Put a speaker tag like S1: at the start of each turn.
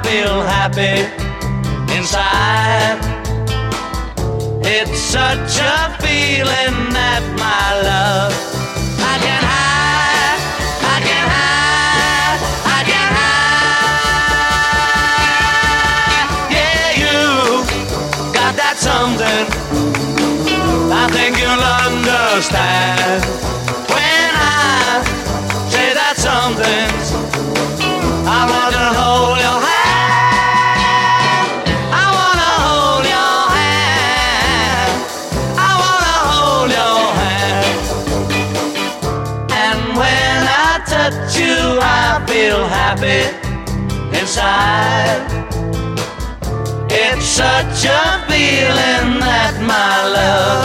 S1: feel happy inside. It's such a feeling that my love I can hide, I can hide, I can hide. Yeah, you got that something I think you'll understand when I say that something. I want to hold your hand. I want to hold your hand. I want to hold your hand. And when I touch you, I feel happy inside. It's such a feeling that my love